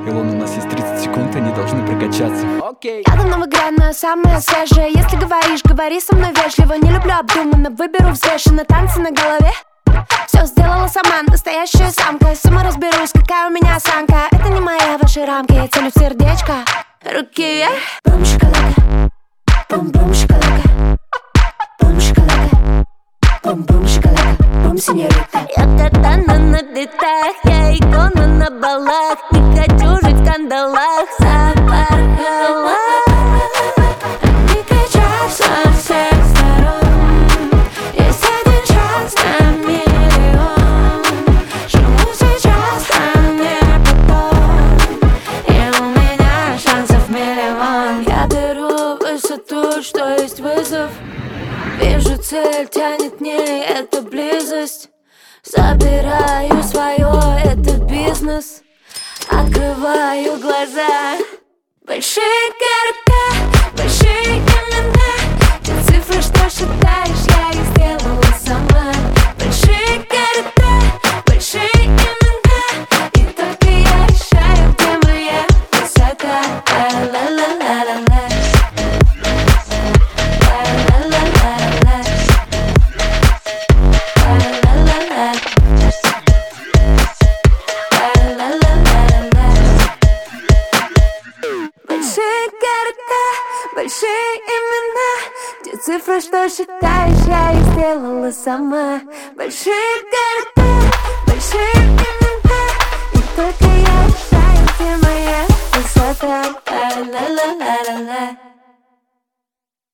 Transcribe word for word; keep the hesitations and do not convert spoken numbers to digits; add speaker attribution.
Speaker 1: Илон, у нас есть тридцать секунд, они должны прокачаться. Окей.
Speaker 2: Я давно в игре, но я самая свежая. Если говоришь, говори со мной вежливо. Не люблю обдуманно, выберу взвешенно. Танцы на голове, все сделала сама, настоящая самка. Сама разберусь, какая у меня осанка. Это не моя, ваши рамки, я целю в сердечко. Руки вверх. Бум, шоколадка. Бум-бум, шоколадка. Бум, шоколадка. Бум-бум, шоколадка. Бум, синьорита.
Speaker 3: Я катана на битах, я икона на балах. Не хочу жить в кандалах, запарковала.
Speaker 2: Не кричат со всех сторон. Есть один шанс на миллион. Живу сейчас, а не потом. И у меня шансов миллион. Я беру высоту, что есть вызов. Вижу цель, тянет к ней, это близость. Забираю свое, это бизнес. Открываю глаза. Большие города, большие имена. Те цифры, что считаешь, я их сделала сама. Большие города, большие имена. И только я решаю, где моя высота. Ла-ла-ла-ла-ла-ла. Большие города, большие имена. Те цифры, что считаешь, я их сделала сама. Большие города, большие имена. И только я решаю, где моя высота. Ла-ла-ла-ла-ла.